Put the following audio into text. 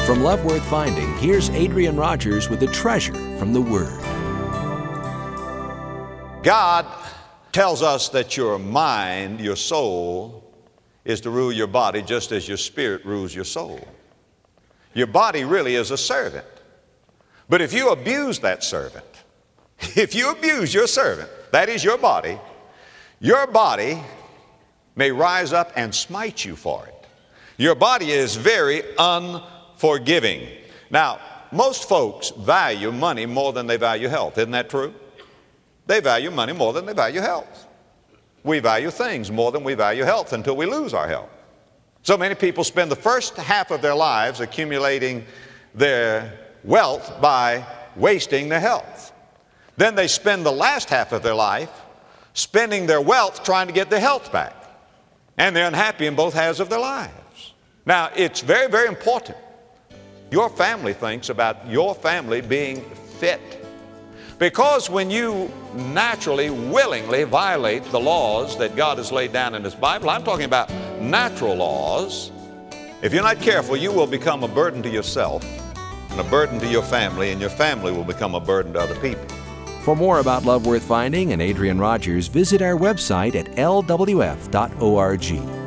From Love Worth Finding, here's Adrian Rogers with the treasure from the Word. God tells us that your mind, your soul, is to rule your body just as your spirit rules your soul. Your body really is a servant. But if you abuse that servant, if you abuse your servant, that is your body may rise up and smite you for it. Your body is very unforgiving. Now, most folks value money more than they value health. Isn't that true? They value money more than they value health. We value things more than we value health until we lose our health. So many people spend the first half of their lives accumulating their wealth by wasting their health. Then they spend the last half of their life spending their wealth trying to get their health back. And they're unhappy in both halves of their lives. Now, it's very, very important. Your family thinks about your family being fit. Because when you naturally, willingly violate the laws that God has laid down in His Bible, I'm talking about natural laws, if you're not careful, you will become a burden to yourself and a burden to your family, and your family will become a burden to other people. For more about Love Worth Finding and Adrian Rogers, visit our website at lwf.org.